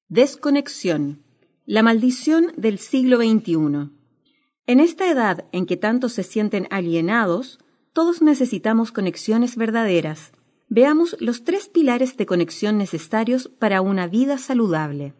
Desconexión. La maldición del siglo XXI. En esta edad en que tantos se sienten alienados, todos necesitamos conexiones verdaderas. Veamos los 3 pilares de conexión necesarios para una vida saludable.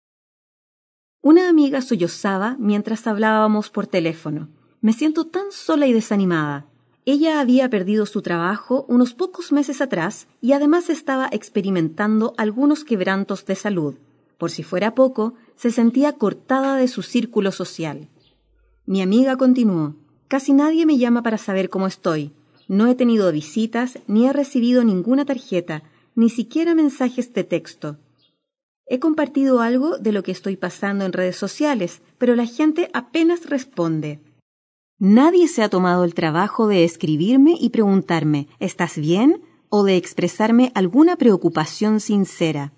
Una amiga sollozaba mientras hablábamos por teléfono. Me siento tan sola y desanimada. Ella había perdido su trabajo unos pocos meses atrás y además estaba experimentando algunos quebrantos de salud. Por si fuera poco, se sentía cortada de su círculo social. Mi amiga continuó: casi nadie me llama para saber cómo estoy. No he tenido visitas, ni he recibido ninguna tarjeta, ni siquiera mensajes de texto. He compartido algo de lo que estoy pasando en redes sociales, pero la gente apenas responde. Nadie se ha tomado el trabajo de escribirme y preguntarme ¿estás bien? O de expresarme alguna preocupación sincera.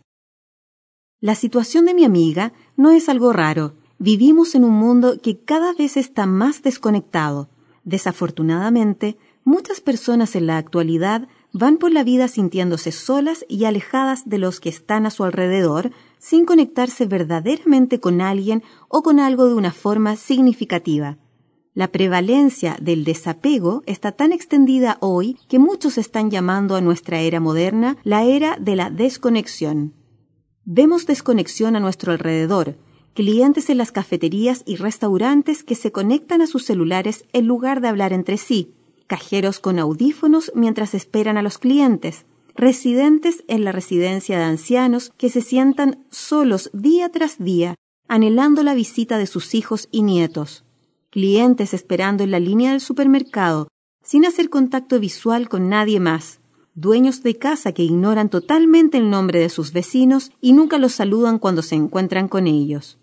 La situación de mi amiga no es algo raro. Vivimos en un mundo que cada vez está más desconectado. Desafortunadamente, muchas personas en la actualidad van por la vida sintiéndose solas y alejadas de los que están a su alrededor, sin conectarse verdaderamente con alguien o con algo de una forma significativa. La prevalencia del desapego está tan extendida hoy que muchos están llamando a nuestra era moderna la era de la desconexión. Vemos desconexión a nuestro alrededor, clientes en las cafeterías y restaurantes que se conectan a sus celulares en lugar de hablar entre sí, cajeros con audífonos mientras esperan a los clientes, residentes en la residencia de ancianos que se sientan solos día tras día, anhelando la visita de sus hijos y nietos, clientes esperando en la línea del supermercado, sin hacer contacto visual con nadie más, dueños de casa que ignoran totalmente el nombre de sus vecinos y nunca los saludan cuando se encuentran con ellos.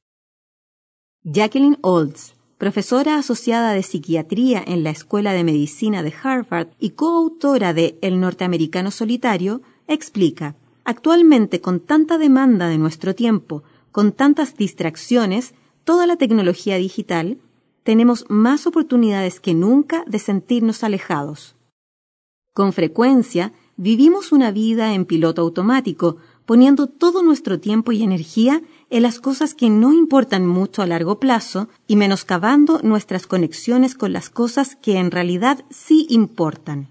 Jacqueline Olds, profesora asociada de psiquiatría en la Escuela de Medicina de Harvard y coautora de El norteamericano solitario, explica: actualmente, con tanta demanda de nuestro tiempo, con tantas distracciones, toda la tecnología digital, tenemos más oportunidades que nunca de sentirnos alejados. Con frecuencia, vivimos una vida en piloto automático, poniendo todo nuestro tiempo y energía en las cosas que no importan mucho a largo plazo y menoscabando nuestras conexiones con las cosas que en realidad sí importan.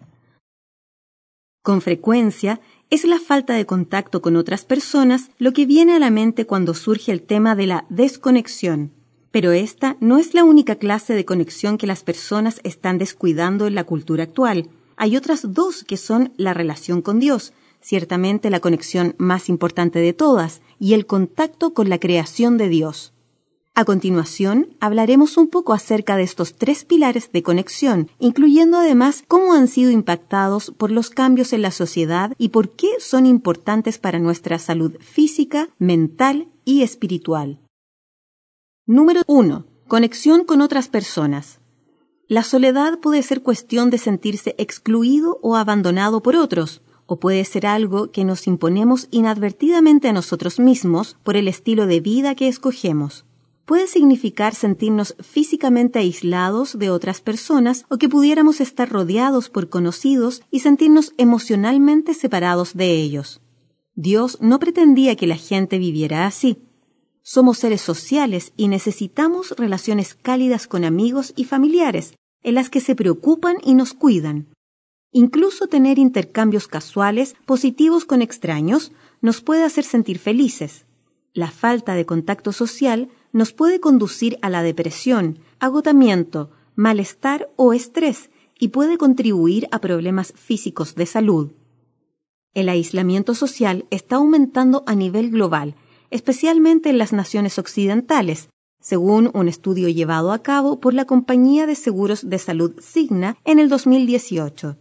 Con frecuencia, es la falta de contacto con otras personas lo que viene a la mente cuando surge el tema de la desconexión. Pero esta no es la única clase de conexión que las personas están descuidando en la cultura actual. Hay otras 2 que son la relación con Dios, ciertamente la conexión más importante de todas, y el contacto con la creación de Dios. A continuación, hablaremos un poco acerca de estos 3 pilares de conexión, incluyendo además cómo han sido impactados por los cambios en la sociedad y por qué son importantes para nuestra salud física, mental y espiritual. Número 1. Conexión con otras personas. La soledad puede ser cuestión de sentirse excluido o abandonado por otros, o puede ser algo que nos imponemos inadvertidamente a nosotros mismos por el estilo de vida que escogemos. Puede significar sentirnos físicamente aislados de otras personas o que pudiéramos estar rodeados por conocidos y sentirnos emocionalmente separados de ellos. Dios no pretendía que la gente viviera así. Somos seres sociales y necesitamos relaciones cálidas con amigos y familiares, en las que se preocupan y nos cuidan. Incluso tener intercambios casuales positivos con extraños nos puede hacer sentir felices. La falta de contacto social nos puede conducir a la depresión, agotamiento, malestar o estrés y puede contribuir a problemas físicos de salud. El aislamiento social está aumentando a nivel global, especialmente en las naciones occidentales, según un estudio llevado a cabo por la compañía de seguros de salud Cigna en el 2018.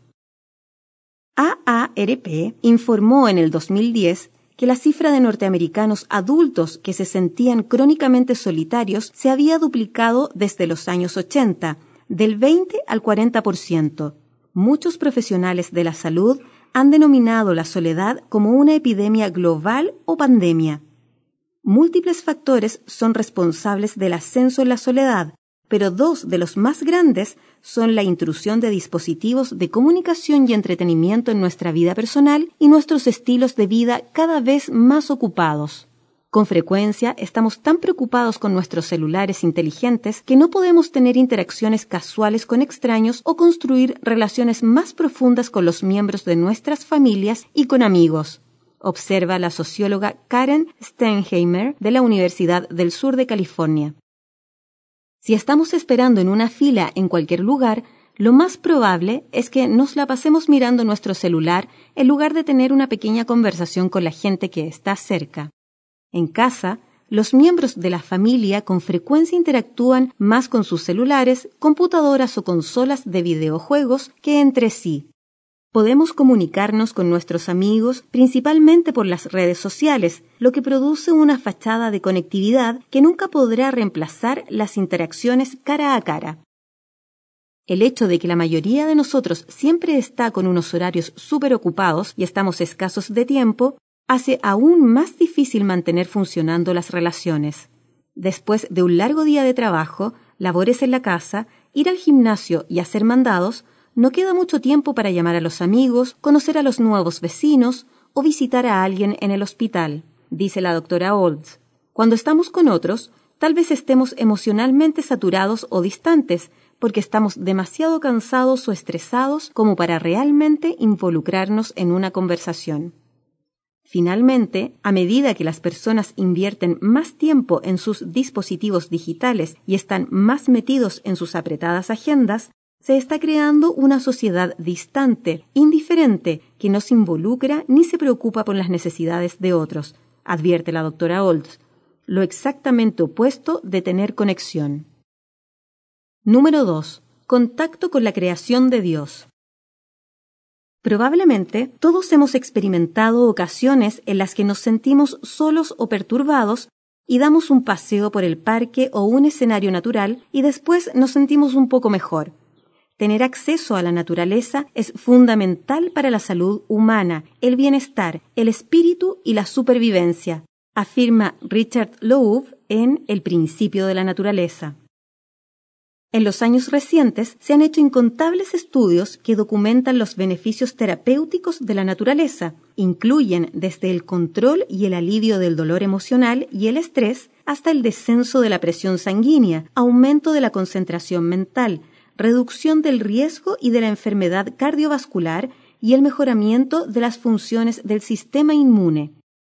AARP informó en el 2010 que la cifra de norteamericanos adultos que se sentían crónicamente solitarios se había duplicado desde los años 80, del 20 al 40%. Muchos profesionales de la salud han denominado la soledad como una epidemia global o pandemia. Múltiples factores son responsables del ascenso en la soledad, pero 2 de los más grandes son la intrusión de dispositivos de comunicación y entretenimiento en nuestra vida personal y nuestros estilos de vida cada vez más ocupados. Con frecuencia estamos tan preocupados con nuestros celulares inteligentes que no podemos tener interacciones casuales con extraños o construir relaciones más profundas con los miembros de nuestras familias y con amigos, observa la socióloga Karen Stenheimer de la Universidad del Sur de California. Si estamos esperando en una fila en cualquier lugar, lo más probable es que nos la pasemos mirando nuestro celular en lugar de tener una pequeña conversación con la gente que está cerca. En casa, los miembros de la familia con frecuencia interactúan más con sus celulares, computadoras o consolas de videojuegos que entre sí. Podemos comunicarnos con nuestros amigos principalmente por las redes sociales, lo que produce una fachada de conectividad que nunca podrá reemplazar las interacciones cara a cara. El hecho de que la mayoría de nosotros siempre está con unos horarios súper ocupados y estamos escasos de tiempo, hace aún más difícil mantener funcionando las relaciones. Después de un largo día de trabajo, labores en la casa, ir al gimnasio y hacer mandados, no queda mucho tiempo para llamar a los amigos, conocer a los nuevos vecinos o visitar a alguien en el hospital, dice la doctora Olds. Cuando estamos con otros, tal vez estemos emocionalmente saturados o distantes, porque estamos demasiado cansados o estresados como para realmente involucrarnos en una conversación. Finalmente, a medida que las personas invierten más tiempo en sus dispositivos digitales y están más metidos en sus apretadas agendas, se está creando una sociedad distante, indiferente, que no se involucra ni se preocupa por las necesidades de otros, advierte la doctora Olds, lo exactamente opuesto de tener conexión. Número 2. Contacto con la creación de Dios. Probablemente todos hemos experimentado ocasiones en las que nos sentimos solos o perturbados y damos un paseo por el parque o un escenario natural y después nos sentimos un poco mejor. Tener acceso a la naturaleza es fundamental para la salud humana, el bienestar, el espíritu y la supervivencia, afirma Richard Louv en El principio de la naturaleza. En los años recientes se han hecho incontables estudios que documentan los beneficios terapéuticos de la naturaleza. Incluyen desde el control y el alivio del dolor emocional y el estrés hasta el descenso de la presión sanguínea, aumento de la concentración mental, reducción del riesgo y de la enfermedad cardiovascular y el mejoramiento de las funciones del sistema inmune.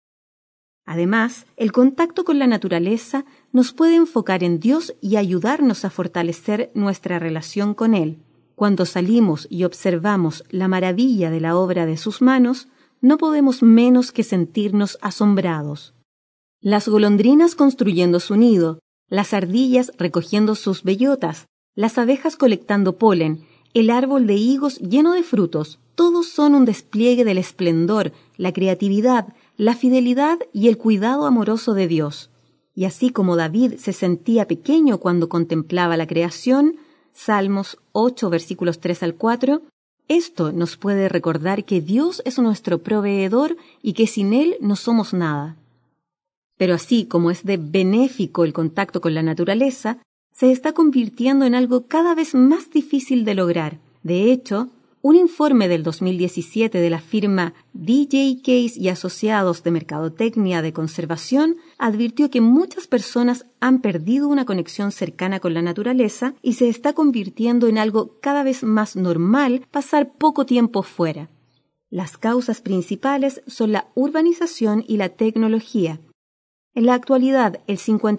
Además, el contacto con la naturaleza nos puede enfocar en Dios y ayudarnos a fortalecer nuestra relación con Él. Cuando salimos y observamos la maravilla de la obra de sus manos, no podemos menos que sentirnos asombrados. Las golondrinas construyendo su nido, las ardillas recogiendo sus bellotas, las abejas colectando polen, el árbol de higos lleno de frutos, todos son un despliegue del esplendor, la creatividad, la fidelidad y el cuidado amoroso de Dios. Y así como David se sentía pequeño cuando contemplaba la creación, Salmos 8, versículos 3 al 4, esto nos puede recordar que Dios es nuestro proveedor y que sin Él no somos nada. Pero así como es de benéfico el contacto con la naturaleza, se está convirtiendo en algo cada vez más difícil de lograr. De hecho, un informe del 2017 de la firma DJ Case y Asociados de Mercadotecnia de Conservación advirtió que muchas personas han perdido una conexión cercana con la naturaleza y se está convirtiendo en algo cada vez más normal pasar poco tiempo fuera. Las causas principales son la urbanización y la tecnología. En la actualidad, el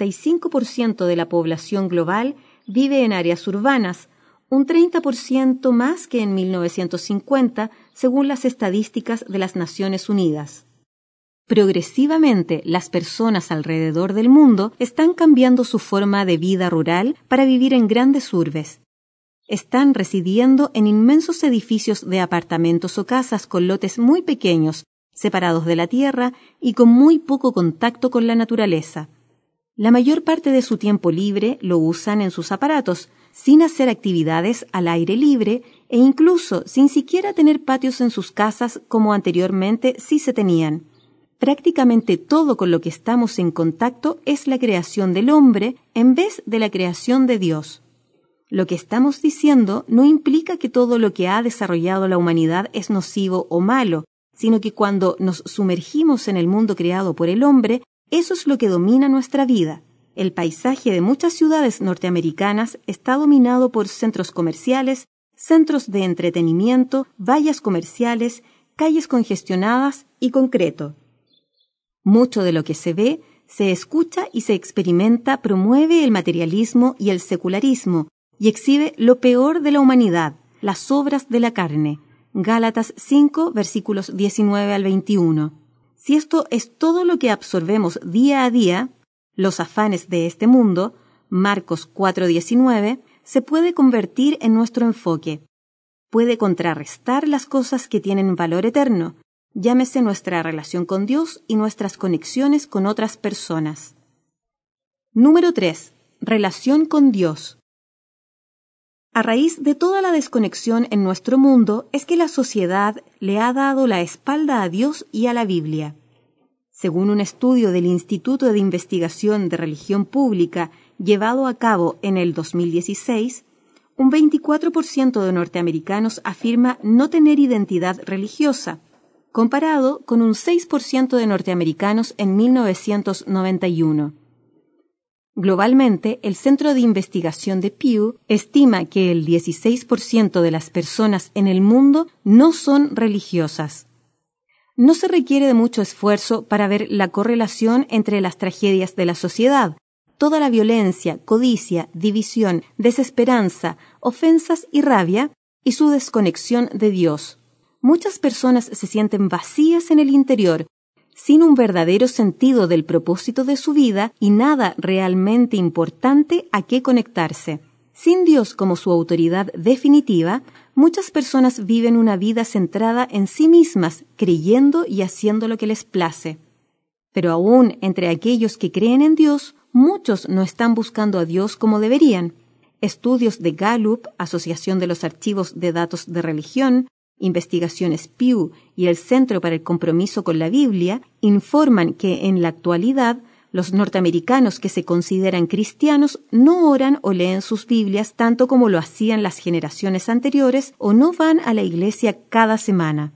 55% de la población global vive en áreas urbanas, un 30% más que en 1950, según las estadísticas de las Naciones Unidas. Progresivamente, las personas alrededor del mundo están cambiando su forma de vida rural para vivir en grandes urbes. Están residiendo en inmensos edificios de apartamentos o casas con lotes muy pequeños, separados de la tierra y con muy poco contacto con la naturaleza. La mayor parte de su tiempo libre lo usan en sus aparatos, sin hacer actividades al aire libre e incluso sin siquiera tener patios en sus casas como anteriormente sí se tenían. Prácticamente todo con lo que estamos en contacto es la creación del hombre en vez de la creación de Dios. Lo que estamos diciendo no implica que todo lo que ha desarrollado la humanidad es nocivo o malo, sino que cuando nos sumergimos en el mundo creado por el hombre, Eso es lo que domina nuestra vida. El paisaje de muchas ciudades norteamericanas está dominado por centros comerciales, centros de entretenimiento, vallas comerciales, calles congestionadas y concreto. Mucho de lo que se ve, se escucha y se experimenta promueve el materialismo y el secularismo y exhibe lo peor de la humanidad, las obras de la carne. Gálatas 5, versículos 19 al 21. Si esto es todo lo que absorbemos día a día, los afanes de este mundo, Marcos 4:19, se puede convertir en nuestro enfoque. Puede contrarrestar las cosas que tienen valor eterno, llámese nuestra relación con Dios y nuestras conexiones con otras personas. Número 3. Relación con Dios. A raíz de toda la desconexión en nuestro mundo es que la sociedad le ha dado la espalda a Dios y a la Biblia. Según un estudio del Instituto de Investigación de Religión Pública llevado a cabo en el 2016, un 24% de norteamericanos afirma no tener identidad religiosa, comparado con un 6% de norteamericanos en 1991. Globalmente, el Centro de Investigación de Pew estima que el 16% de las personas en el mundo no son religiosas. No se requiere de mucho esfuerzo para ver la correlación entre las tragedias de la sociedad, toda la violencia, codicia, división, desesperanza, ofensas y rabia, y su desconexión de Dios. Muchas personas se sienten vacías en el interior, sin un verdadero sentido del propósito de su vida y nada realmente importante a qué conectarse. Sin Dios como su autoridad definitiva, muchas personas viven una vida centrada en sí mismas, creyendo y haciendo lo que les place. Pero aún entre aquellos que creen en Dios, muchos no están buscando a Dios como deberían. Estudios de Gallup, Asociación de los Archivos de Datos de Religión, Investigaciones Pew y el Centro para el Compromiso con la Biblia informan que en la actualidad los norteamericanos que se consideran cristianos no oran o leen sus Biblias tanto como lo hacían las generaciones anteriores o no van a la iglesia cada semana.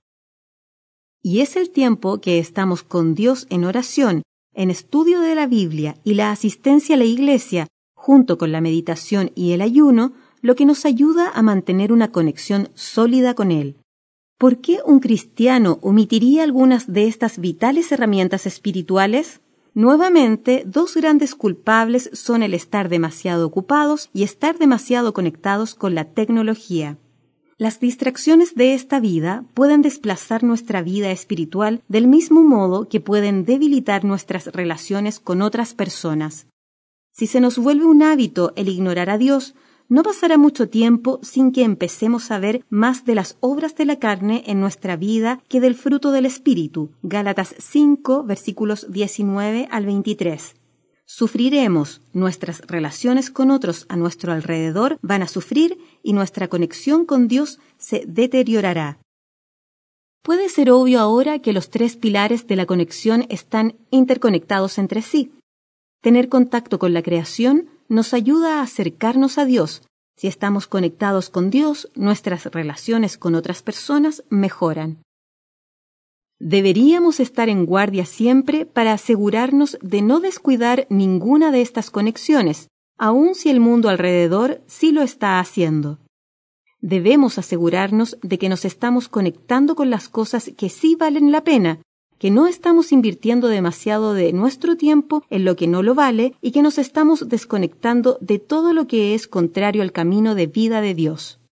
Y es el tiempo que estamos con Dios en oración, en estudio de la Biblia y la asistencia a la iglesia, junto con la meditación y el ayuno, lo que nos ayuda a mantener una conexión sólida con Él. ¿Por qué un cristiano omitiría algunas de estas vitales herramientas espirituales? Nuevamente, dos grandes culpables son el estar demasiado ocupados y estar demasiado conectados con la tecnología. Las distracciones de esta vida pueden desplazar nuestra vida espiritual del mismo modo que pueden debilitar nuestras relaciones con otras personas. Si se nos vuelve un hábito el ignorar a Dios, no pasará mucho tiempo sin que empecemos a ver más de las obras de la carne en nuestra vida que del fruto del Espíritu. Gálatas 5, versículos 19 al 23. Sufriremos, nuestras relaciones con otros a nuestro alrededor van a sufrir y nuestra conexión con Dios se deteriorará. Puede ser obvio ahora que los tres pilares de la conexión están interconectados entre sí. Tener contacto con la creación nos ayuda a acercarnos a Dios. Si estamos conectados con Dios, nuestras relaciones con otras personas mejoran. Deberíamos estar en guardia siempre para asegurarnos de no descuidar ninguna de estas conexiones, aun si el mundo alrededor sí lo está haciendo. Debemos asegurarnos de que nos estamos conectando con las cosas que sí valen la pena, que no estamos invirtiendo demasiado de nuestro tiempo en lo que no lo vale y que nos estamos desconectando de todo lo que es contrario al camino de vida de Dios.